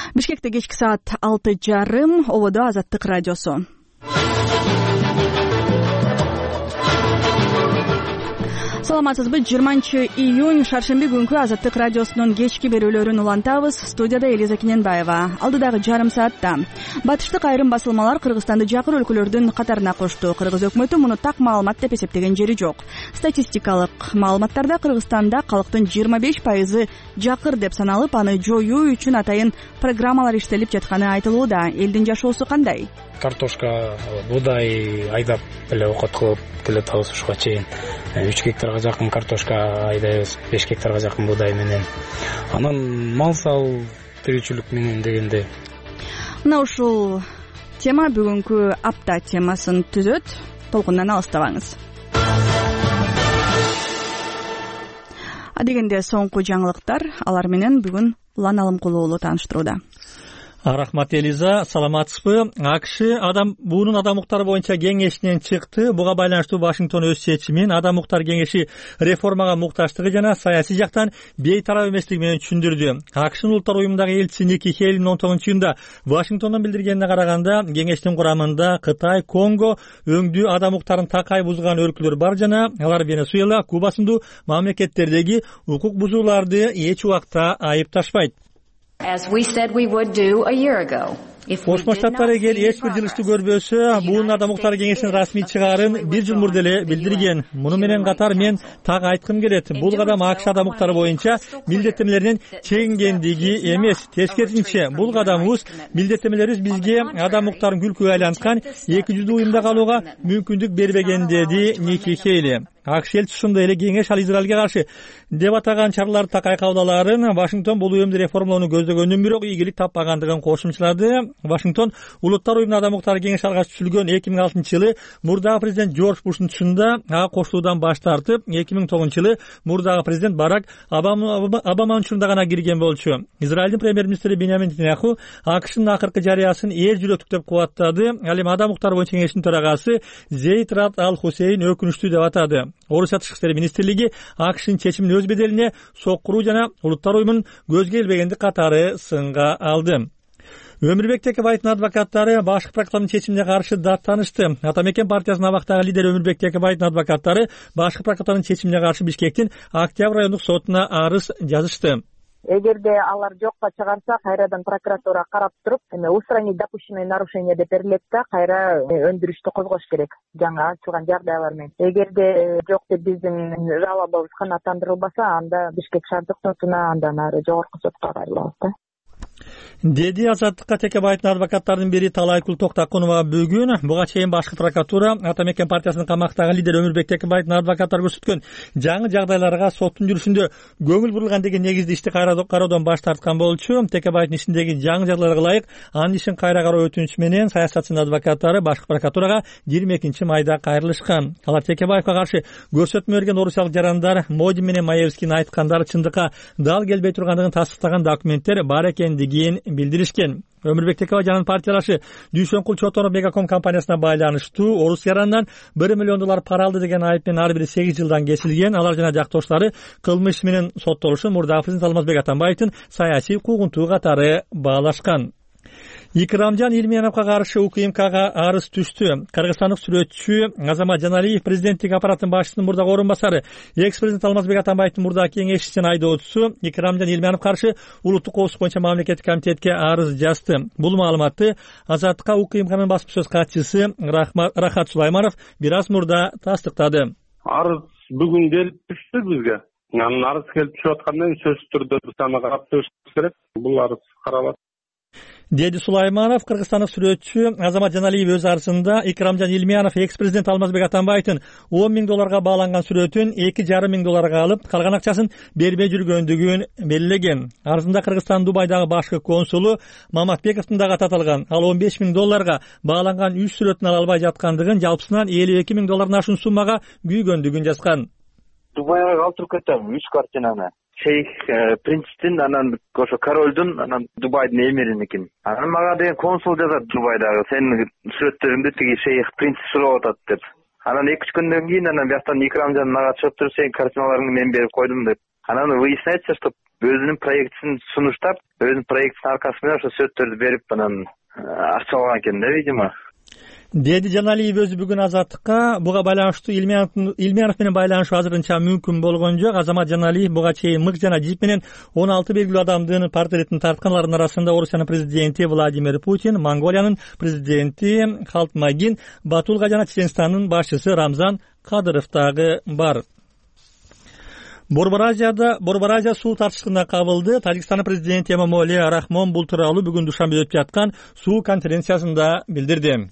Бишкекте кечки саат 6:30, ободо Азаттык радиосу. Саламатсызбы? 20-июнь шаршемби күнкү Азаттык радиосунун кечки берүүлөрүн улантабыз. Студияда Элиза Кененбаева. Алдыдагы жарым саатта батыштык айрым басылмалар Кыргызстанды жакыр өлкөлөрдүн катарына кошту. Кыргыз өкмөтү муну так маалымат деп эсептеген жери жок. Статистикалык маалыматтарда Кыргызстанда калктын 25% жакыр деп саналып, аны жоюу үчүн атайын программалар иштелип жатканы айтылууда. Элдин жашоосу кандай? Картошка, буудай айдап эле окот кылып деле табышка чейин 3 гектарга жакын картошка айдайбыз, 5 гектарга жакын буудай менен. Анан мал сал тиричилик менен дегенде. Мына ушул тема бүгүнкү апта темасын түзөт. Толкундан алыстабаңыз. Адегенде соңку жаңылыктар, алар менен бүгүн Улан Алымкулуу уулу тааныштырууда. Рахмат, Элиза. Саламатсызбы? АКШ буунун адам укуктары боюнча кеңешинен чыкты. Буга байланыштуу Вашингтон өз чечимин адам укуктар кеңеши реформага мукташтыгы жана саясий жактан бейтарап эместиги менен түшүндүрдү. АКШнын улуттар уюмундагы элчиси Ники Хейли 19-июнда Вашингтондон билдиргенине караганда, кеңештин курамында Кытай, Конго, өңдүү адам укуктарын такай бузган өлкөлөр бар жана алар Венесуэла, Куба сындуу мамлекеттердеги укук бузууларды эч убакта айыпташпайт. Кошмо Штаттар эгер эч бир жылыштуу көрбөсө, буунун адам укуктары кеңешинин расмий чыгаарын 1 жыл мурда эле билдирген. Муну менен катар мен так айткым келет. Бул кадам АКШ адам укуктары боюнча милдеттемелеринин чегингендиги эмес. Тескерисинче, бул кадамыбыз милдеттемелерибиз бизге адам укуктарын күлкүгө айланткан 200 уюмда калууга мүмкүндүк бербеген, деди Ники Хейли. АКШ элчиси ошондой эле кеңеш ал Израилге каршы деп атаган чараларды такай кабылдааларын Вашингтон бул уюмду реформалоону көздөгөнүн, бирок ийгилик таппагандыгын кошумчалады. Вашингтон улуттар уюмунун адам укуктары кеңеши алгач түзүлгөн 2006-жылы мурдагы президент Жорж Буштун түшүндө ага кошулуудан баш тартып, 2009-жылы мурдагы президент Барак Обаманын түшүндө гана кирген болчу. Израилдин премьер-министри Биньямин Нетаньяху АКШнын акыркы жарыясын эр жүрөктүк деп кубаттады. Ал эми адам укуктары боюнча кеңештин төрагасы Зейд Рад Ал-Хусейн өкүнүчтүү деп атады. Орусия Тышкы иштер министрлиги АКШнын чечимин өз беделине соккуруу жана улуттар уюмунун көзгө илбегендик катары сынга алды. Өмүрбек Текебаевдин адвокаттары башкы прокуратуранын чечимине каршы даттанышты. Ата Мекен партиясынын абактагы лидери Өмүрбек Текебаевдин адвокаттары башкы прокуратуранын чечимине каршы Бишкектин Октябрь райондук сотуна арыз жазышты. Эгерде алар жокко чыгарса, кайрадан прокуратура карап туруп, устранить допущенное нарушение деп берилет да, кайра өндүрүштү козгош керек жаңа ачылган жагдайлар менен. Эгерде жок деп биздин жалобубуз канааттандырылбаса, анда Бишкек шаардык сотуна, андан ары жогорку сотко кайрылабыз да. Деди Азаттыкка Текебаевдин адвокаттарынын бири Талайкул Токтакунова бүгүн. Буга чейин башкы прокуратура Ата Мекен партиясынын камактагы лидери Өмүрбек Текебаевдин адвокаттары көрсөткөн жаңы жагдайларга соттун жүрүшүндө көңүл бурулган деген негизде ишти кароодон баш тарткан болчу. Текебаевдин ишиндеги жаңы жагдайларга ылайык анын ишин кайра кароо өтүнүчү менен саясатчынын адвокаттары башкы прокуратурага 22-майда кайрылышкан. Алар Текебаевга каршы көрсөтмө берген орусиялык жарандар Модин менен Маевскийдин айткандары чындыкка дал келбей тургандыгын тастыктаган документтер бар экендигин билдиришкен. Өмүрбек Текебаев жанын партиялашы Дүйшөнкул Чотонов Мегаком компаниясына байланыштуу орус яранынан $1 миллион пара алды деген айып менен ар бири 8 жылдан кесилген. Алар жана жактоштары кылмыш менен соттолушун мурдагы президент Алмазбек Атамбаевдин саясий куугунтугу катары баалашкан. Икрамжан Илменовго каршы УКМКга арыз түштү. Кыргызстандык сүрөтчү Азамат Жаналиев президенттик аппараттын башчысынын мурдагы орун басары, экс-президент Алмазбек Атамбаевдин мурдагы кеңешчисинин айдоочусу Икрамжан Илменов каршы улуттук коопсуздук боюнча мамлекеттик комитетке арыз жазды. Бул маалыматты Азаттыкка УКМКнын басма сөз катчысы Рахат Сулайманов бир аз мурда тастыктады. Арыз бүгүн келип түштү бизге. Анын арыз келип түшүп аткандан сөзсүз түрдө биз аны карап чыгышыбыз керек. Бул арыз каралат, деди Сулайманов. Кыргызстандык сүрөтчү Азамат Жаналиев өз арызында Икрамжан Илменов экс-президент Алмазбек Атамбаевдин $10 миң бааланган сүрөтүн $2,5 миң алып, калган акчасын бербей жүргөндүгүн белгилеген. Арызында Кыргызстандын Дубайдагы башкы консулу Маматбековдун дагы аты аталган. Ал $15 миң бааланган 3 сүрөтүн ала албай жаткандыгын, жалпысынан $52 миң ашуун суммага күйгөндүгүн жазган. Дубайга алтырып кетем 3 картинаны. Шейх принцтин, анан ошо королдун, анан Дубайдын эмириники. Анан мага деген консул жазат Дубайдагы, сенин сүрөттөрүңдү тиги шейх принц сурап атат деп. Анан 2-3 күндөн кийин анан бияктан Икрамжан мага чыгып туруп, сенин картиналарыңды мен берип койдум деп. Анан выясняется, что өзүнүн проектисин сунуштап, өзүнүн проектисинин аркасы менен ошо сөттөрдү берип анан акча алган экен да, видимо. Деди Жаналиев өзү бүгүн Азаттыкка буга байланыштуу Илмияров менен байланышуу азырынча мүмкүн болгон жок. Азамат Жаналиев буга чейин мык жана жип менен 16 белгилүү адамдын портретин тартканлардын арасында Орусиянын президенти Владимир Путин, Монголиянын президенти Халтмагин Батулга жана Чеченстандын башчысы Рамзан Кадыров дагы бар. Борбор Азия суу тартыштыгына кабылды. Тажикстандын президенти Эмомали Рахмон бул тууралуу бүгүн душанбеде өтүп жаткан суу конференциясында билдирди.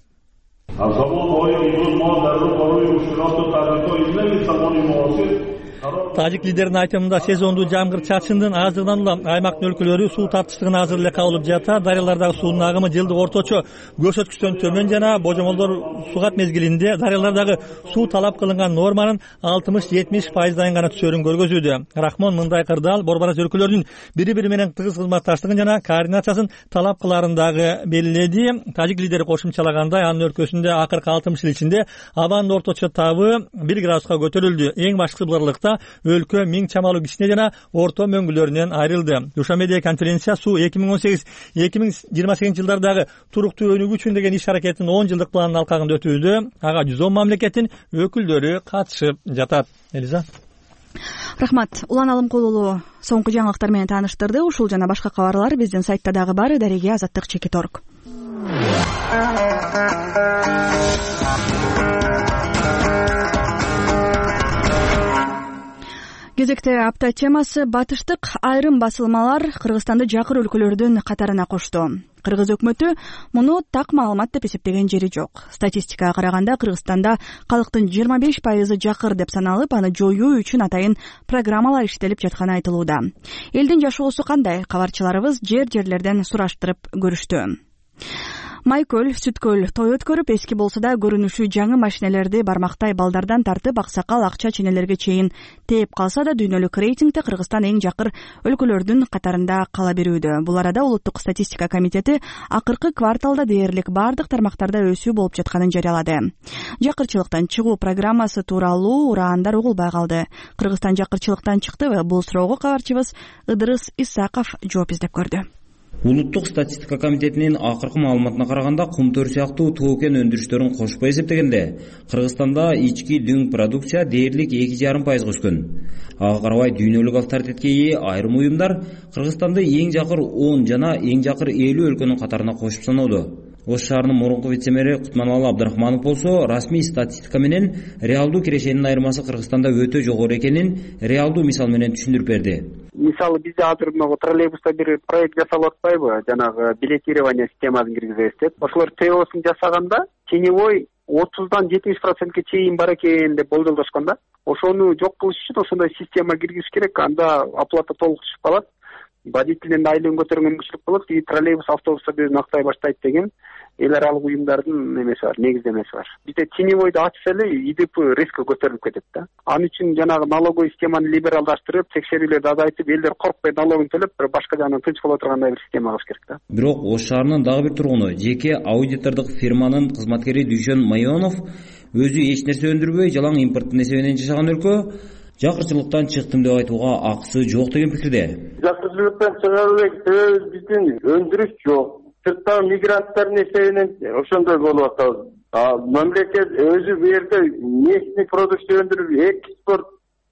Тажик лидеринин айтымында сезондуу жамгыр чачындын аздыгынан улам аймактын өлкөлөрү суу тартыштыгына азыр эле кабылып жатат. Дарыялардагы суунун агымы жылдык орточо көрсөткүчтөн төмөн жана божомолдор сугат мезгилинде дарыялардагы суу талап кылынган норманын 60-70% гана түшөрүн көргөзүүдө. Рахмон мындай кырдаал борбор Азия өлкөлөрүнүн бири-бири менен тыгыз кызматташтыгын жана координациясын талап кылаарын дагы белгиледи. Тажик лидери кошумчалагандай, анын өлкөсүндө акыркы 60 жыл ичинде абанын орточо табы 1 градуска көтөрүлдү. Эң башкысы бурлыкта өлкө миң чамалуу кичине жана орто мөңгүлөрүнөн айрылды. Душанбедеги конференция суу 2018-2028 жылдардагы туруктуу өнүгүү үчүн деген иш аракеттин 10 жылдык планынын алкагында өтүүдө. Ага 110 мамлекеттин өкүлдөрү катышып жатат. Элиза. Рахмат. Улан Алымкулулу соңку жаңылыктар менен тааныштырды. Ушул жана башка кабарлар биздин сайтта дагы бар. Дареге Азаттык.org. Кезекте апта темасы батыштык айрым басылмалар Кыргызстанды жакыр өлкөлөрдүн катарына кошту. Кыргыз өкмөтү муну так маалымат деп эсептеген жери жок. Статистикага караганда Кыргызстанда калктын 25% жакыр деп саналып, аны жоюу үчүн атайын программалар иштелип жатканы айтылууда. Элдин жашоосу кандай? Кабарчыларыбыз жерлерден сураштырып көрүштү. Майкөл, Сүткөл той өткөрүп, эски болсо да көрүнүшү жаңы машинелерди бармактай балдардан тартып аксакал акча ченелерге чейин тээп калса да дүйнөлүк рейтингде Кыргызстан эң жакыр өлкөлөрдүн катарында кала берүүдө. Бул арада Улуттук статистика комитети акыркы кварталда дээрлик бардык тармактарда өсүү болуп жатканын жарыялады. Жакырчылыктан чыгуу программасы тууралуу ураандар угулбай калды. Кыргызстан жакырчылыктан чыктыбы? Бул суроого кабарчыбыз Ыдырыс Исаков жооп издеп көрдү. Улуттук статистика комитетинин акыркы маалыматына караганда, кумтөр сыяктуу тоо-кен өндүрүштөрүн кошпой эсептегенде, Кыргызстанда ички дүң продукция дээрлик 2,5% өскөн. Ага карабай дүйнөлүк авторитетке ээ айрым уюмдар Кыргызстанды эң жакыр 10 жана эң жакыр 50 өлкөнүн катарына кошуп саноодо. Ош шаарынын мурунку вице-мэри Кутманалы Абдрахманов болсо, расмий статистика менен реалдуу кирешенин айырмасы Кыргызстанда өтө жогору экенин реалдуу мисал менен түшүндүрүп берди. Мисалы бизде азыр троллейбуста бир проект жасалып атпайбы? Жанагы билетирование системасын киргизебиз деп. Ошолор ТОсун жасаганда теневой 30-дан 70%ке чейин бар экен деп болжолдошкон да. Ошону жок кылыш үчүн ошондой система киргизиш керек. Анда оплата толук түшүп калат. Водителдин айлыгын көтөргөнгө мүмкүнчүлүк болот. Троллейбус, автобустарды өзүн актай баштайт деген эл аралык уюмдардын немеси бар, негиздемеси бар. Бизде теневойду ачса эле ИДП резко көтөрүлүп кетет да. Ал үчүн жанагы налоговый системаны либералдаштырып, текшерүүлөрдү азайтып, элдер коркпой налогун төлөп, бир башка жагынан тынч боло тургандай бир система кылыш керек да. Бирок Ош шаарынын дагы бир тургуну, жеке аудитордук фирманын кызматкери Дүйшөн Майонов өзү эч нерсе өндүрбөй, жалаң импорттун эсебинен жашаган өлкө жакырчылыктан чыктым деп айтууга акысы жок деген пикирде. Жакырчылыктан чыга элек себеби биздин өндүрүш жок. Сырттагы мигранттардын эсебинен ошондой болуп атабыз. Мамлекет өзү бу жерде местный продукция өндүрүп, экспорт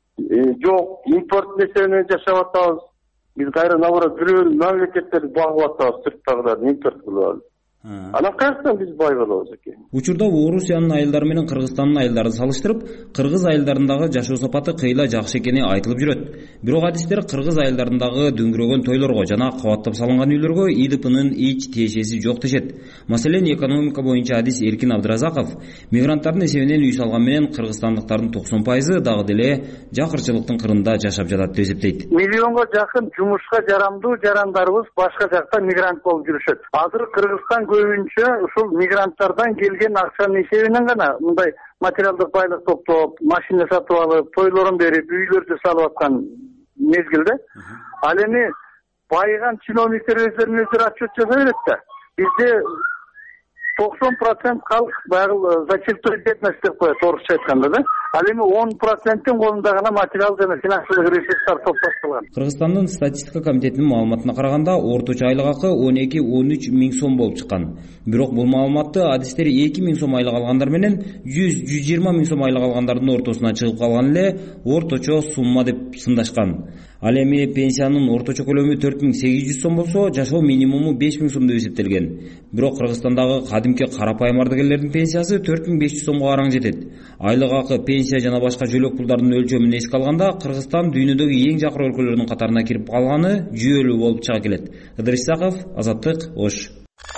жок, импорттун эсебинен жашап атабыз. Биз кайра наоборот бирөө мамлекеттерди багып атабыз, сырттагыларды импорт кылып алып. Анан каяктан биз бай болобуз экен? Учурда Орусиянын айылдары менен Кыргызстандын айылдарын салыштырып, кыргыз айылдарындагы жашоо сапаты кыйла жакшы экени айтылып жүрөт. Бирок адистер кыргыз айылдарындагы дөңгөрөгөн тойлорго жана кабаттап салынган үйлөргө ИДПнын эч тиешеси жок дешет. Маселен, экономика боюнча адис Эркин Абдыразаков мигранттардын эсебинен үй салган менен кыргызстандыктардын 90% дагы деле жакырчылыктын кырында жашап жатат деп эсептейт. Миллионго жакын жумушка жарамдуу жарандарыбыз башка жакта мигрант болуп жүрүшөт. Азыр Кыргызстан көбүнчө ушул мигранттардан келген акчанын эсебинен гана мындай материалдык байлык топтоп, машина сатып алып, тойлорун берип, үйлөрдү салып аткан мезгилде. Ал эми байыган чиновниктер өздөрүнүн өздөрү отчет жасай берет да. Бизде 90% калк баягы зачеттой бедность деп коет орусча айтканда да. Ал эми 10%-тин колунда гана материал жана финансылык ресурстар топтоштурулган. Кыргызстандын статистика комитетинин маалыматына караганда орточо айлык акы 12-13 миң сом болуп чыккан. Бирок бул маалыматты адистер 2 миң сом айлык алгандар менен 100-120 миң сом айлык алгандардын ортосуна чыгып калган эле орточо сумма деп сындашкан. Ал эми пенсиянын орточо көлөмү 4800 сом болсо, жашоо минимуму 5000 сом деп эсептелген. Бирок Кыргызстандагы кадимки карапайым ардагерлердин пенсиясы 4500 сомго араң жетет. Айлык акы, пенсия жана башка жөлөк пулдардын өлчөмүн эске алганда Кыргызстан дүйнөдөгү эң жакыр өлкөлөрдүн катарына кирип калганы жүйөлүү болуп чыга келет. Ыдырыс Исаков, Азаттык, Ош.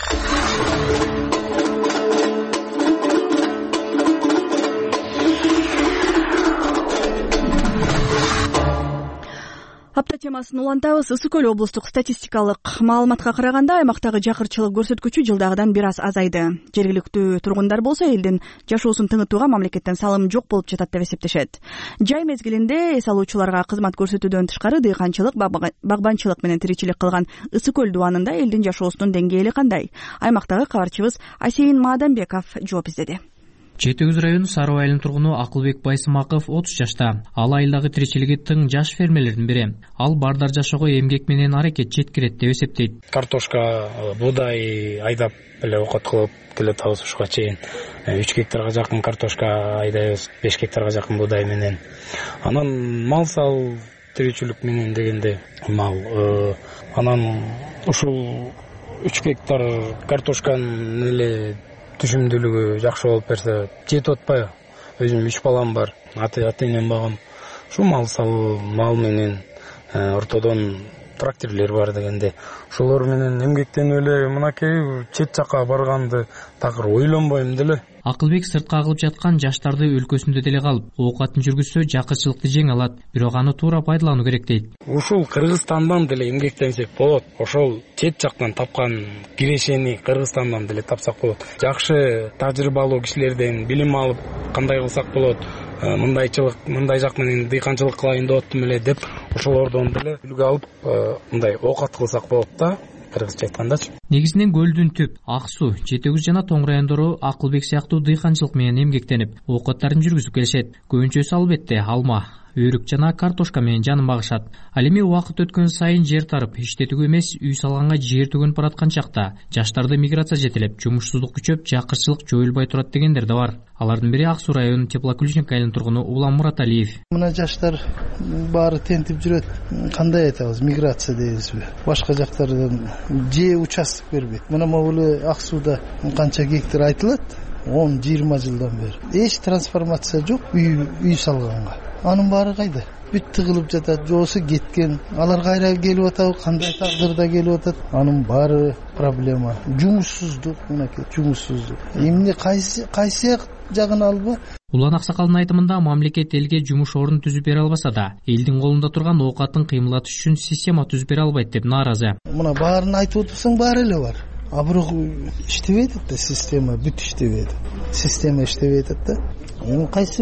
Апта темасын улантабыз. Ысык көл облустук статистикалык маалыматка караганда аймактагы жакырчылык көрсөткүчү жылдагыдан бир аз азайды. Жергиликтүү тургундар болсо элдин жашоосун тыңытууга мамлекеттен салым жок болуп жатат деп эсептешет. Жай мезгилинде эс алуучуларга кызмат көрсөтүүдөн тышкары дыйканчылык, багбанчылык менен тиричилик кылган Ысык көл дубанында элдин жашоосунун деңгээли кандай? Аймактагы кабарчыбыз Асейин Маадамбеков жооп издеди. Жети Үз району Сары айылынын тургуну Акылбек Байсымаков 30 жашта. Ал айылдагы тиричилиги тың жаш фермерлердин бири. Ал бардар жашоого эмгек менен аракет жеткирет деп эсептейт. Картошка, буудай айдап эле окот кылып келатабыз ушуга чейин. 3 гектарга жакын картошка айдайбыз, 5 гектарга жакын буудай менен. Анан мал сал тиричилик менен дегенде мал. Анан ушул 3 гектар картошканын эле түшүмдүүлүгү жакшы болуп берсе, жетип атпайбы? Өзүм 3 балам бар, ата-энем багам. Ушу мал менен ортодон тракторлер бар дегенде, ошолор менен эмгектенип эле мынакей чет жакка барганды такыр ойлонбойм деле. Акылбек сыртка агылып жаткан жаштарды өлкөсүндө деле калып, оокатын жүргүзсө жакырчылыкты жеңе алат, бирок аны туура пайдалануу керек дейт. Ушул Кыргызстандан деле эмгектенсек болот. Ошол чет жактан тапкан кирешени Кыргызстандан деле тапсак болот. Жакшы тажрыйбалуу кишилерден билим алып, кандай кылсак болот? Мындай жак менен дыйканчылык кылайын деп аттым эле деп, ошолордон деле үлгү алып, мындай оокат кылсак болот да. Кыргызча айткандачы. Негизинен көлдүн түп, ак суу, Жети Үз жана Тоң райондору Акылбек сыяктуу дыйканчылык менен эмгектенип, оокаттарын жүргүзүп келишет. Көбүнчөсү албетте алма, өрүк жана картошка менен жанын багышат. Ал эми убакыт өткөн сайын жер тарып, иштетүүгө эмес, үй салганга жер төгөнүп бараткан чакта жаштарды миграция жетелеп, жумушсуздук күчөп, жакырчылык жоюлбай турат дегендер да бар. Алардын бири Ак Суу районунун Теплоключник айылынын тургуну Улам Мураталиев. Мына жаштар баары тентип жүрөт. Кандай айтабыз, миграция дейбизби? Башка жактардан же участок бербейт. Мына могуле Ак Сууда канча гектар айтылат? 10-20 жылдан бери. Эч трансформация жок үй салганга. Анын баары кайда? Бүт тыгылып жатат, жоосу кеткен. Алар кайра келип атабы, кандай тагдырда келип атат? Анын баары проблема. Жумушсуздук, мынакей, жумушсуздук. Эмне кайсы жагын албы? Улан Аксакалдын айтымында мамлекет элге жумуш орун түзүп бере албаса да, элдин колунда турган оокатын кыймылатыш үчүн система түзүп бере албайт деп нааразы. Мына баарын айтып отурсаң баары эле бар. А бирок иштебейт да система, бүт иштебейт. Система иштебейт да. Кайсы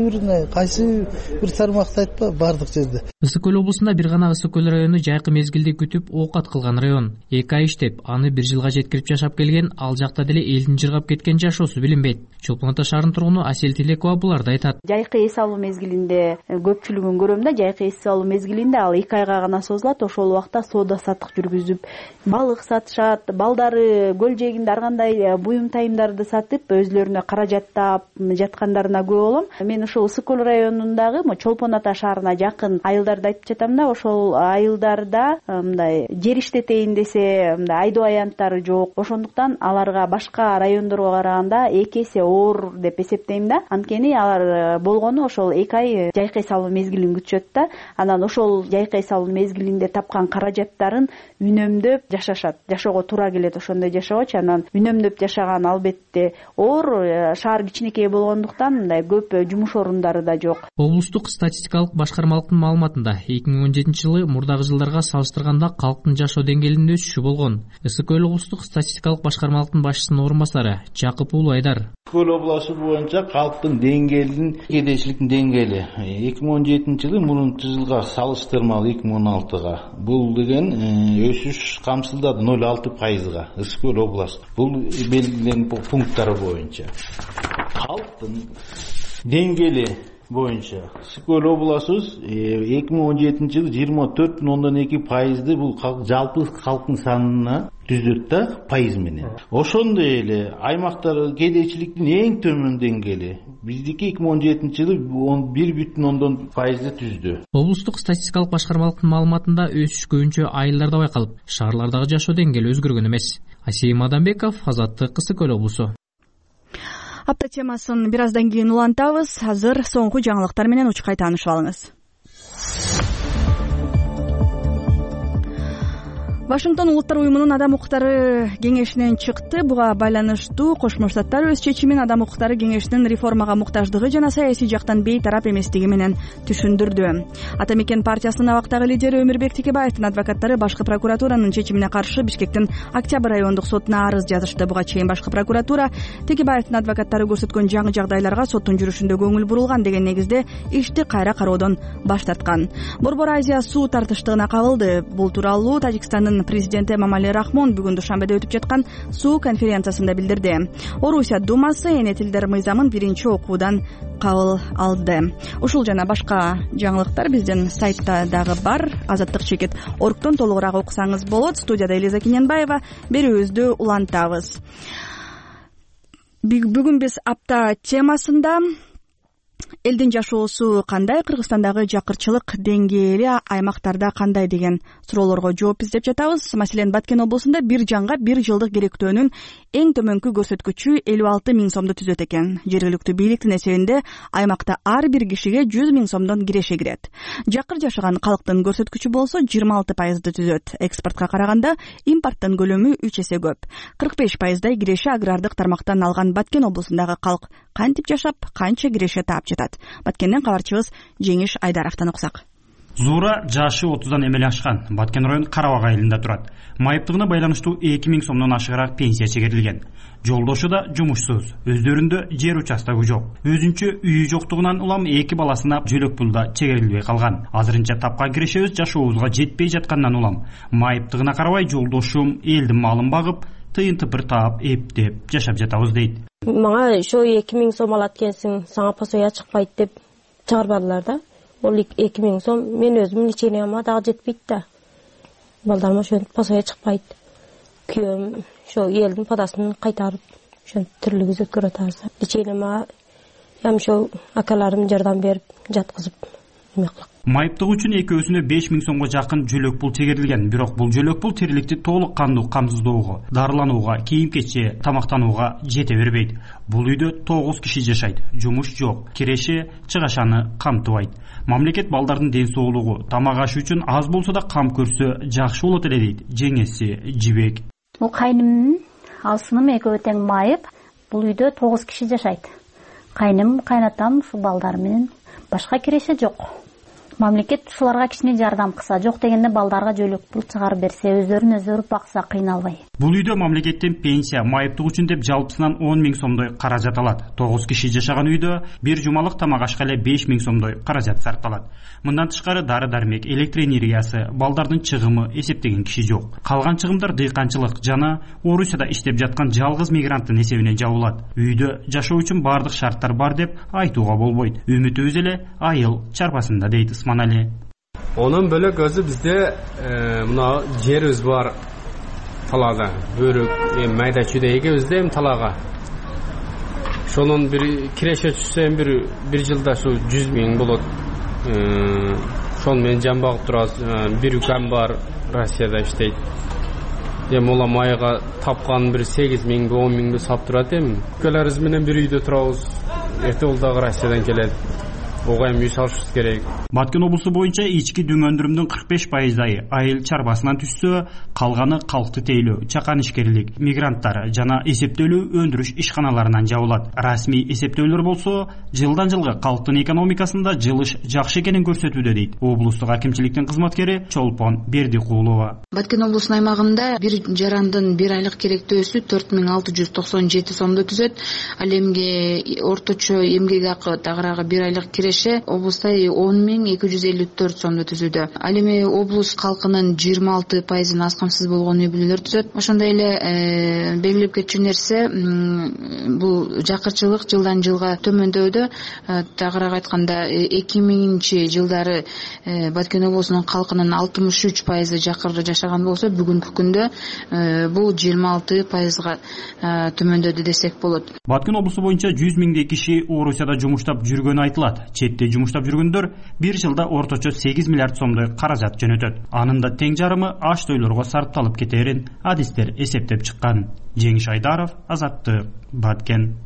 бир тармакты айтпа, бардык жерде. Ысык көл облусунда бир гана Ысык көл району жайкы мезгилде күтүп оокат кылган район. 2 ай иштеп, аны 1 жылга жеткирип жашап келген, ал жакта деле элдин жыргап кеткен жашоосу билинбейт. Чолпон Ата шаарынын тургуну Асел Тилекова буларды айтат. Жайкы эс алуу мезгилинде көпчүлүгүн көрөм да, жайкы эс алуу мезгилинде ал 2 айга гана созулат. Ошол убакта соода саттык жүргүзүп, балык сатышат, балдары көл жээгинде ар кандай буюм тайымдарды сатып, өзлөрүнө каражаттап жаткандарына күбө болом. Мен ошол Ысык көл районундагы Чолпон Ата шаарына жакын айылдарды айтып жатам да, ошол айылдарда мындай жер иштетейин десе, мындай айдоо аянттары жок. Ошондуктан аларга башка райондорго караганда 2 эсе оор деп эсептейм да. Анткени алар болгону ошол 2 ай жайкы эс алуу мезгилин күтүшөт да. Анан ошол жайкы эс алуу мезгилинде тапкан каражаттарын үнөмдөп жашашат. Жашоого туура келет ошондой жашоочу. Анан үнөмдөп жашаган албетте оор, шаар кичинекей болгондуктан мындай көп жумуш орундары да жок. Облустук статистикалык башкармалыктын маалыматында 2017-жылы мурдагы жылдарга салыштырганда калктын жашоо деңгээлинде өсүшү болгон. Ысык көл облустук статистикалык башкармалыктын башчысынын орун басары Жакып Уулу Айдар. Көл областы боюнча калктын деңгээлинин кедейчиликтин деңгээли 2017-жылы мурунку жылга салыштырмалуу 2016-га бул деген өсүш камсыздады 0,6%. Ысык көл областы. Бул белгиленген пункттары боюнча калктын деңгээли боюнча Ысык-Көл облусубуз 2017 жылы 24,2% бул жалпы калктын санына түзөт да пайыз менен. Ошондой эле аймактар кедейчиликтин эң төмөн деңгээли биздики 2017 жылы 11,1% түздү. Облустук статистикалык башкармалыктын маалыматында өсүш көбүнчө айылдарда байкалып, шаарлардагы жашоо деңгээли өзгөргөн эмес. Асейим Адамбеков, Азаттык, Ысык-Көл облусу. Апта темасын бир аздан кийин улантабыз. Азыр соңку жаңылыктар менен учкай таанышып алыңыз. Вашингтон улуттар уюмунун адам укуктары кеңешинен чыкты. Буга байланыштуу Кошмо Штаттар өз чечимин адам укуктары кеңешинин реформага муктаждыгы жана саясий жактан бейтарап эместиги менен түшүндүрдү. Ата Мекен партиясынын абактагы лидери Өмүрбек Текебаевдин адвокаттары башкы прокуратуранын чечимине каршы Бишкектин Октябрь райондук сотуна арыз жазышты. Буга чейин башкы прокуратура Текебаевдин адвокаттары көрсөткөн жаңы жагдайларга соттун жүрүшүндө көңүл бурулган деген негизде ишти кайра кароодон баш тарткан. Борбор Азия суу тартыштыгына кабылды. Бул тууралуу Тажикстандын президенти Эмомали Рахмон бүгүн Душанбеде өтүп жаткан суу конференциясында билдирди. Орусия Думасы эне тилдер мыйзамын биринчи окуудан кабыл алды. Ушул жана башка жаңылыктар биздин сайтта дагы бар. Азаттык.org толугураак окусаңыз болот. Студияда Элиза Кененбаева, берүүбүздү улантабыз. Бүгүн биз апта темасында элдин жашоосу кандай, Кыргызстандагы жакырчылык деңгээли аймактарда кандай деген суроолорго жооп издеп жатабыз. Маселен, Баткен облусунда бир жанга бир жылдык керектөөнүн эң төмөнкү көрсөткүчү 56 000 сомду түзөт экен. Жергиликтүү бийликтин эсебинде аймакта ар бир кишиге 100 000 сомдон киреше кирет. Жакыр жашаган калктын көрсөткүчү болсо 26% түзөт. Экспортко караганда импорттун көлөмү 3 эсе көп. 45% киреше агрардык тармактан алган Баткен облусундагы калк кантип жашап, канча киреше таап жатат? Баткенден кабарчыбыз Жеңиш Айдаровдон уксак. Зуура жашы 30дан эмеле ашкан. Баткен району Карабак айылында турат. Майыптыгына байланыштуу 2000 сомдон ашыгыраак пенсия чегерилген. Жолдошу да жумушсуз. Өздөрүндө жер участогу жок. Өзүнчө үйү жоктугунан улам 2 баласына жөлөк пулда чегерилбей калган. Азырынча тапкан кирешебиз жашообузга жетпей жаткандан улам майыптыгына карабай жолдошум элдин малын багып, тыйын тыпыр таап, эптеп жашап жатабыз дейт. Мага ошо 2000 сом алат экенсиң, сага пособие чыкпайт деп чыгарбадылар да. Ол 2000 сом мен өзүмдүн лечениема дагы жетпейт да. Балдарыма ошентип пособие чыкпайт. Күйөөм ошо элдин падасын кайтарып, ошентип тирлигибизди өткөрүп атабыз. Лечениема ошо акаларым жардам берип жаткызып эмекилик. Майыптык үчүн экөөсүнө 5000 сомго жакын жөлөк пул чегерилген. Бирок бул жөлөк пул тириликти толук кандуу камсыздоого, дарыланууга, кийим-кече, тамактанууга жете бербейт. Бул үйдө 9 киши жашайт. Жумуш жок, киреше, чыгашаны камтыбайт. Мамлекет балдардын ден соолугу, тамак ашы үчүн аз болсо да кам көрсө жакшы болот эле дейт жеңеси Жибек. Бул кайнымдын алсыным экөө тең майып. Бул үйдө 9 киши жашайт. Кайным, кайнатам, ушу балдар менен башка киреше жок. Мамлекет ушуларга кичине жардам кылса, жок дегенде балдарга жөлөк пул чыгарып берсе, өздөрүн бакса кыйналбай. Бул үйдө мамлекеттен пенсия, майыптык үчүн деп жалпысынан 10 000 сомдой каражат алат. 9 киши жашаган үйдө бир жумалык тамак ашка эле 5 000 сомдой каражат сарпталат. Мындан тышкары дары-дармек, электр энергиясы, балдардын чыгымы эсептеген киши жок. Калган чыгымдар дыйканчылык жана Орусияда иштеп жаткан жалгыз мигранттын эсебине жабылат. Үйдө жашоо үчүн бардык шарттар бар деп айтууга болбойт. Үмүтүбүз эле айыл чарбасында дейт Усманали. Онун бөлөк өзү бизде мына жерибиз бар талаада. Бөрүк майда чүйдө эгебизде эми талаага. Ошонун бир киреше түшсө бир жылда ушу 100 000 болот. Ошону мен жан багып турабыз. Бир укам бар, Россияда иштейт. Эми ула майга тапкан бир 8 000, 10 000 сап турат эми. Укаларыбыз менен бир үйдө турабыз. Эртең ол дагы Россиядан келет. Ога эми үй салышыбыз керек. Баткен облусу боюнча ички дүң өндүрүмдүн 45% айыл чарбасынан түшсө, калганы калкты тейлөө, чакан ишкерлик, мигранттар жана эсептөөлүү өндүрүш ишканаларынан жабылат. Расмий эсептөөлөр болсо, жылдан жылга калктын экономикасында жылыш жакшы экенин көрсөтүүдө дейт облустук акимчиликтин кызматкери Чолпон Бердикулова. Баткен облусунун аймагында бир жарандын бир айлык керектөөсү 4697 сомду түзөт. Ал эмге орточо эмгек акы тагыраагы бир айлык киреше киреше облуста 10.254 сомду түзүүдө. Ал эми облус калкынын 26% аскамсыз болгон үй бүлөлөр түзөт. Ошондой эле белгилеп кетчү нерсе бул жакырчылык жылдан жылга төмөндөдө. Тагыраак айтканда 2000 жылдары Баткен облусунун калкынын 63% жакырда жашаган болсо, бүгүнкү күндө бул 26%га төмөндөдү десек болот. Баткен облусу боюнча 100 миңдей киши Орусияда жумуштап жүргөнү айтылат. Четте жумуштап жүргөндөр бир жылда орточо 8 миллиард сомдой каражат жөнөтөт. Анын да тең жарымы аш тойлорго сарпталып кетерин адистер эсептеп чыккан. Жеңиш Айдаров, Азаттык, Баткен.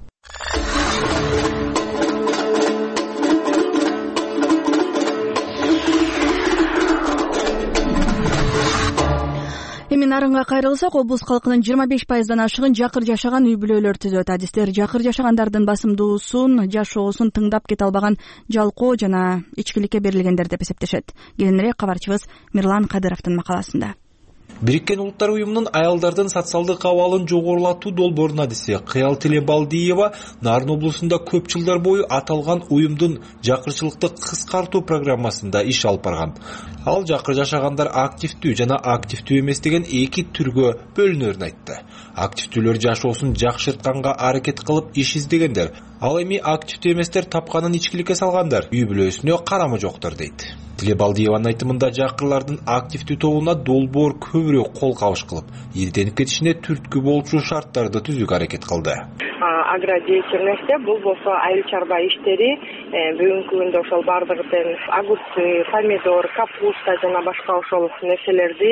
Эми нарынга кайрылсак, облус калкынын 25%дан ашыгын жакыр жашаган үй бүлөлөр түзөт. Адистер жакыр жашагандардын басымдуусун, жашоосун тыңдап кете албаган жалкоо жана ичкиликке берилгендер деп эсептешет. Кийинирээк кабарчыбыз Мирлан Кадыровдун макаласында. Бириккен Улуттар уюмунун аялдардын социалдык абалын жогорулатуу долбоорунун адиси Кыял Телебалдиева Нарын облусунда көп жылдар бою аталган уюмдун жакырчылыкты кыскартуу программасында иш алып барган. Ал жакыр жашагандар активдүү жана активдүү эмес деген эки түргө бөлүнөрүн айтты. Активдүүлөр жашоосун жакшыртканга аракет кылып иш издегендер. Ал эми активдүү эместер тапканын ичкиликке салгандар, үй бүлөсүнө карамы жоктор дейт. Телебалдиеванын айтымында жакырлардын активдүү тобуна долбоор көбүрөөк кол кабыш кылып, ийденип кетишине түрткү болчу шарттарды түзүүгө аракет кылды. Агродеятельность бул болсо айыл чарба иштери бүгүнкү күндө ошол бардыгы тең огурцы, помидор, капуста жана башка ошол нерселерди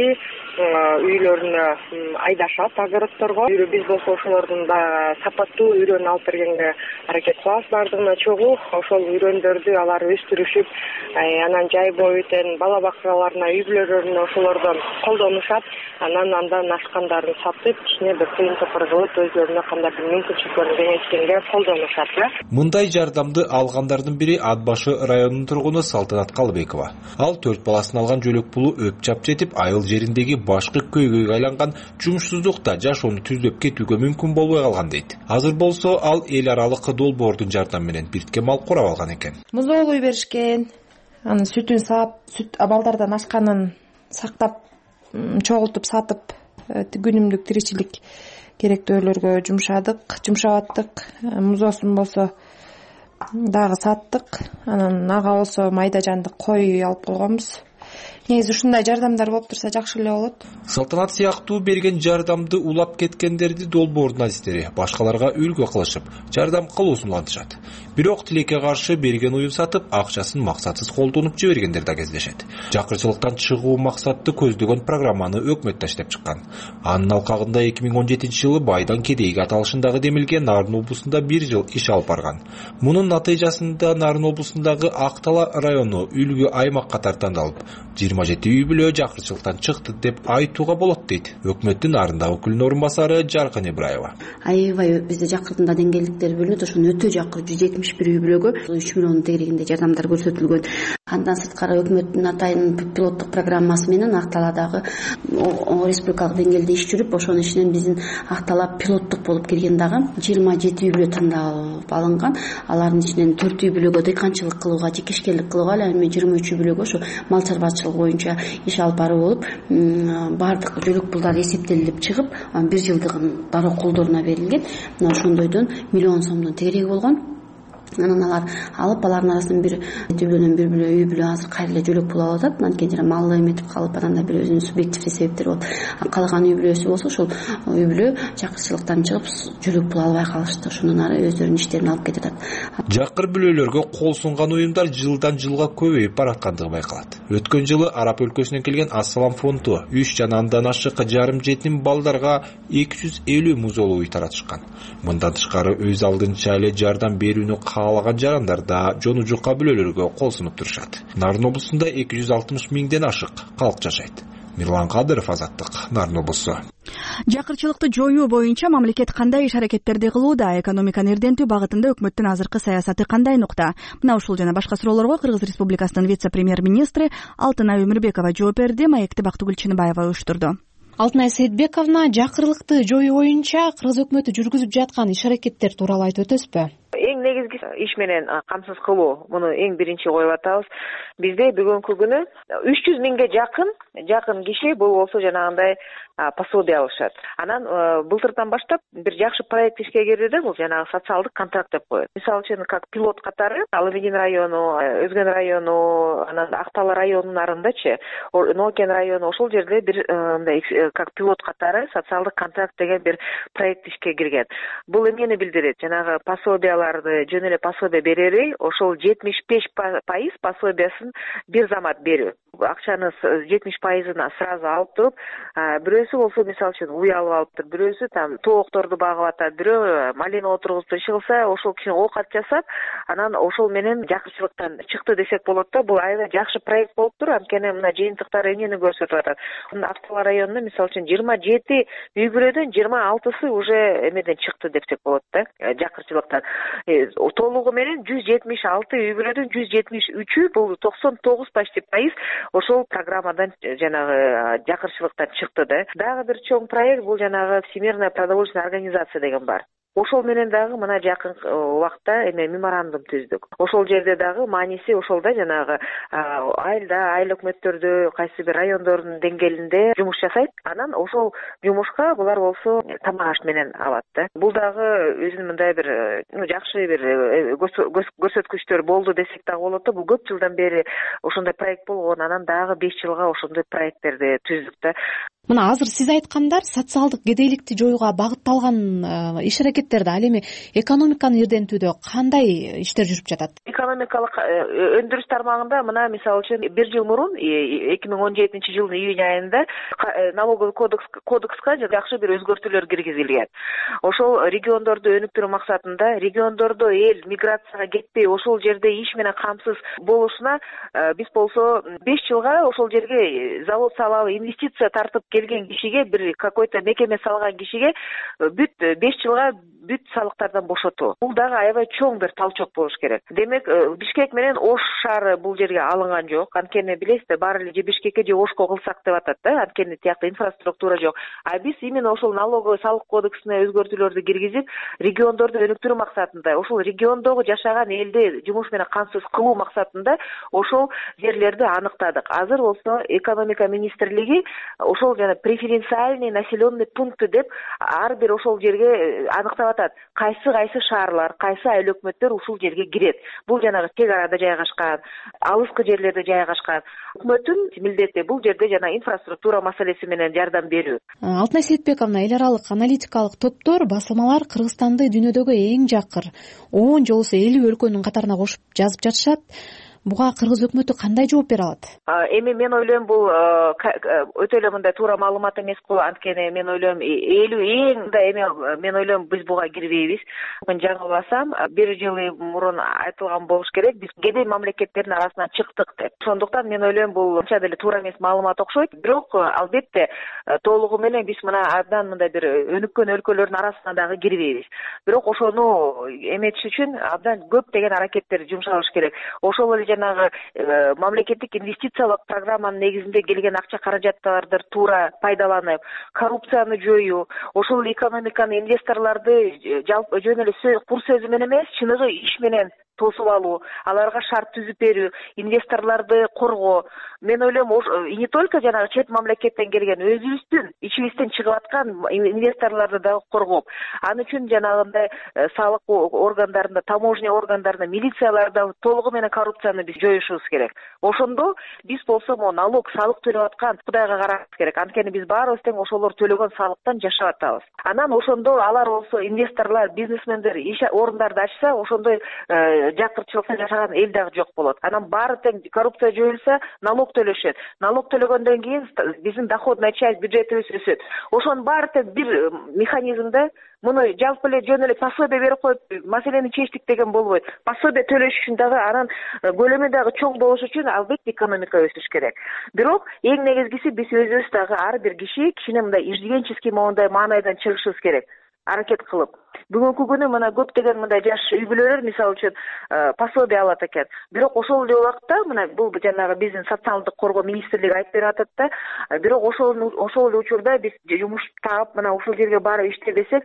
үйлөрүнө айдашат огородторго. Биз болсо ошолордун да сапаттуу үйрөнүп алып бергенге аракет кылабыз. Бардыгына чогуу ошол үйрөндөрдү алар өстүрүшүп, анан жай бою тең бала бакчаларына, үй бүлөлөрүнө ошолордон колдонушат. Анан андан ашкандарын сатып, ичине бир тыйын топор кылып, өзлөрүнө кандай бир мүмкүнчүлүктөрүн кеңейткенге колдонушат. Мындай жардамды алгандардын бири Атбашы районунун тургуну Салтанат Калыбекова. Ал 4 баласын алган жөлөк пулу өпчап жетип, айыл жериндеги башкы көйгөйгө айланган жумушсуздукта жашоону түздөп кетүүгө мүмкүн болбой калган дейт. Азыр болсо ал эл аралык долбоордун жардамы менен биртке мал курап алган экен. Музоолуй беришкен, анын сүтүн саап, сүт балдардан ашканын сактап, чогултуп сатып, күнүмдүк тиричилик керектөөлөргө жумшап аттык. Музоосун болсо дагы саттык. Анан ага болсо майда жандык кой алып койгонбуз. Негизи ушундай жардамдар болуп турса жакшы эле болот. Салтанат сыяктуу берген жардамды улап кеткендерди долбоордун адистери башкаларга үлгү кылышып, жардам кылуусун улантышат. Бирок тилекке каршы берген уюм сатып, акчасын максатсыз колдонуп жибергендер да кездешет. Жакырчылыктан чыгуу максатты көздөгөн программаны өкмөт таштап чыккан. Анын алкагында 2017-жылы Байдан Кедейги аталышындагы демилген Нарын облусунда 1 жыл иш алып барган. Мунун натыйжасында Нарын облусундагы Актала району үлгү аймакка тартандалып, 27 үй бүлө жакырчылыктан чыкты деп айтууга болот дейт өкмөттүн Нарында өкүлүнүн орун басары Жаркын Ибраева. Аябай бизде жакырдын деңгээлдиктери бөлүнөт. Ошону өтө жакыр 171 үй бүлөгө 3 миллион тегерегинде жардамдар көрсөтүлгөн. Андан сырткары өкмөттүн атайын пилоттук программасы менен Акталадагы республикалык деңгээлде иш жүрүп, ошонун ичинен биздин Актала пилоттук болуп келген дагы 27 үй бүлө тандалып алынган. Алардын ичинен 4 үй бүлөгө дыйканчылык кылууга, жекешкерлик кылууга, ал эми 23 үй бүлөгө ушу мал чарбачылык боюнча иш алып баруу болуп, бардык жөлөк пулдар эсептелип чыгып, 1 жылдыгын дароо колдоруна берилген. Ошондойдон миллион сомдун тегереги болгон. Анан алар алып, алардын арасынан бир бүлөнөн үй бүлө азыр кайра эле жөлөк пул алып атат. Анткени жана малды эметип калып, анан да бир өзүнүн субъективдүү себептери болот. Калган үй бүлөсү болсо ошол үй бүлө жакырчылыктан чыгып жөлөк пул албай калышты. Ошондон ары өздөрүнүн иштерин алып кетет. Жакыр бүлөлөргө кол сунган уюмдар жылдан жылга көбөйүп бараткандыгы байкалат. Өткөн жылы Арап өлкөсүнөн келген Ассалам фонду 3 жана андан ашык жарым жетим балдарга 250 музоолуу үй таратышкан. Мындан тышкары өз алдынча эле жардам берүүнү каалаган жарандар да жону жука бүлөлөргө кол сунуп турушат. Нарын облусунда 260 миңден ашык калк жашайт. Мирлан Кадыров, Азаттык, Нарын облусу. Жакырчылыкты жоюу боюнча мамлекет кандай иш-аракеттерди кылууда? Экономиканы эрдентүү багытында өкмөттүн азыркы саясаты кандай нукта? Мына ушул жана башка суроолорго Кыргыз Республикасынын вице-премьер-министри Алтынай Өмүрбекова жооп берди. Маекти Бактыгүл Чыныбаева уюштурду. Алтынай Сейитбековна, жакырлыкты жоюу боюнча Кыргыз өкмөтү жүргүзүп жаткан иш-аракеттер тууралуу айтып өтөсүзбү? Эң эң негизги иш менен камсыз кылуу, муну эң биринчи коюп атабыз. Бизде бүгүнкү күнү 300 миңге жакын киши бул болсо жанагындай пособие алышат. Анан былтырдан баштап бир жакшы проект ишке кирди да, бул жанагы социалдык контракт деп коет. Мисалы үчүн как пилот катары Алыбедин району, Өзгөн району, анан Актала районундачы, Нокен району, ошол жерде бир мындай как пилот катары социалдык контракт деген бир проект ишке кирген. Бул эмнени билдирет? Жанагы пособияларды жөн эле пособие берери, ошол 75% пособиясын бир замат берүү. Акчаны 70%-ын сразу алып туруп, бирөөсү болсо мисалы үчүн уй алып алыптыр, бирөөсү там тоокторду багып атат, бирөө малина отургузуп чыгылса, ошол киши оокат жасап, анан ошол менен жакырчылыктан чыкты десек болот да. Бул аябай жакшы проект болуптур. Анткени мына жыйынтыктары эмнени көрсөтүп атат? Актала районунда мисалы үчүн 27 үй бүлөдөн 26сы уже эмеден чыкты десек болот да, жакырчылыктан. Толугу менен 176 үй бүлөдөн 173-ü бул 99% ошол программадан жанагы жакырчылыктан чыкты да. Дагы бир чоң проект бул жанагы Всемирная продовольственная организация деген бар. Ошол менен дагы мына жакын убакта меморандум түздүк. Ошол жерде дагы мааниси ошолда жанагы айыл өкмөттөрдө, кайсы бир райондордун деңгээлинде жумуш жасайт. Анан ошол жумушка булар болсо тамак аш менен алат да. Бул дагы өзүнүн мындай бир жакшы бир көрсөткүчтөр болду десек дагы болот да. Бул көп жылдан бери ошондой проект болгон, анан дагы 5 жылга ошондой проекттерди түздүк да. Мына азыр сиз айткандар социалдык кедейликти жоюуга багытталган иш-аракеттерди, ал эми экономиканы ирдентүүдө кандай иштер жүрүп жатат? Экономикалык өндүрүш тармагында мына мисалы үчүн 1 жыл мурун 2017 жылдын июнь айында налоговый кодекска жакшы бир өзгөртүүлөр киргизилген. Ошол региондорду өнүктүрүү максатында региондордо эл миграцияга кетпей ошол жерде иш менен камсыз болушуна биз болсо 5 жылга ошол жерге завод салабы, инвестиция тартып келген кишиге, бир какой-то мекеме салган кишиге бүт 5 жылга бүт салыктардан бошотуу. Бул дагы аябай чоң бир талчок болуш керек. Демек, Бишкек менен Ош шаары бул жерге алынган жок. Анткени билесиздер, баары эле же Бишкекке же Ошко кылсак деп атат да. Анткени тиякта инфраструктура жок. А биз именно ошол налоговый салык кодексине өзгөртүүлөрдү киргизип, региондорду өнүктүрүү максатында, ошол региондогу жашаган элди жумуш менен камсыз кылуу максатында ошол жерлерди аныктадык. Азыр болсо экономика министрлиги ошол жана преференциальный населенный пункты деп ар бир ошол жерге аныктап атат. Кайсы шаарлар, кайсы айыл өкмөттөр ушул жерге кирет. Бул жанагы чек арада жайгашкан, алыскы жерлерде жайгашкан. Өкмөттүн милдети бул жерде жана инфраструктура маселеси менен жардам берүү. Алтынай Сейитбековна, эл аралык аналитикалык топтор басылмалар Кыргызстанды дүйнөдөгү эң жакыр 10 же болбосо 50 өлкөнүн катарына кошуп жазып жатышат. Буга кыргыз өкмөтү кандай жооп бере алат? Эми мен ойлойм бул өтө эле мындай туура маалымат эмес го. Анткени мен ойлойм мен ойлойм биз буга кирбейбиз. Мен жаңылбасам 1 жыл мурун айтылган болуш керек, биз кедей мамлекеттердин арасынан чыктык деп. Ошондуктан мен ойлойм бул анча деле туура эмес маалымат окшойт. Бирок албетте толугу менен биз мына абдан мындай бир өнүккөн өлкөлөрдүн арасына дагы кирбейбиз. Бирок ошону эметиш үчүн абдан көптөгөн аракеттер жумшалыш керек. Ошол эле жанагы мамлекеттик инвестициялык программанын негизинде келген акча каражаттарды туура пайдаланып, коррупцияны жоюу, ошол экономиканы, инвесторлорду жалпы жөн эле кур сөзү менен эмес, чыныгы иш менен тосуп алуу, аларга шарт түзүп берүү, инвесторлорду коргоо. Мен ойлойм, не только жанагы чет мамлекеттен келген, өзүбүздүн ичибизден чыгып аткан инвесторлорду дагы коргоп, аны үчүн жанагындай салык органдарында, таможня органдарында, милицияларда толугу менен коррупцияны биз жоюшубуз керек. Ошондо биз болсо налог, салык төлөп аткан Кудайга карашыбыз керек. Анткени биз баарыбыз тең ошолор төлөгөн салыктан жашап атабыз. Анан ошондо алар болсо инвесторлор, бизнесмендер иш орундарды ачса, ошондой жакырчылыкта жашаган эл дагы жок болот. Анан баары тең коррупция жоюлса, налог төлөшөт. Налог төлөгөндөн кийин биздин доходная часть бюджетибиз өсөт. Ошонун баары тең бир механизмде муну жалпы эле жөн эле пособие берип коюп маселени чечтик деген болбойт. Пособие төлөш үчүн дагы анан көлөмү дагы чоң болуш үчүн албетте экономика өсүш керек. Бирок эң негизгиси биз өзүбүз дагы ар бир кишини мындай иждивенческий моундай маанайдан чыгышыбыз керек. Аракет кылып. Бүгүнкү күнү мына көптөгөн мындай жаш үй бүлөлөр мисалы үчүн пособие алат экен. Бирок ошол эле убакта мына бул жанагы биздин социалдык коргоо министрлиги айтып берип атат да. Бирок ошол эле учурда биз жумуш таап мына ушул жерге барып иштеп десек,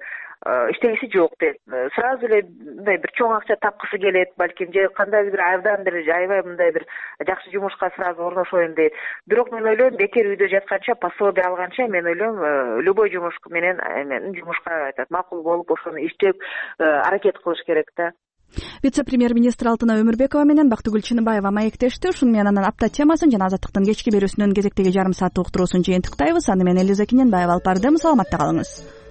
иштегиси жок дейт. Сразу эле мындай бир чоң акча тапкысы келет, балким же кандайдыр бир абдан бир аябай мындай бир жакшы жумушка сразу орношоюн дейт. Бирок мен ойлойм, бекер үйдө жатканча, пособие алганча, мен ойлойм, любой жумуш менен жумушка макул болуп, ошону иштеп аракет кылыш керек да. Вице-премьер-министр Алтына Өмүрбекова менен Бактыгүл Чыныбаева маектешти. Ушуну менен анан апта темасын жана Азаттыктын кечки берүүсүнүн кезектеги жарым сааттык уктуруусун жыйынтыктайбыз. Аны менен Элиза Кененбаева алып бардым. Саламатта калыңыз.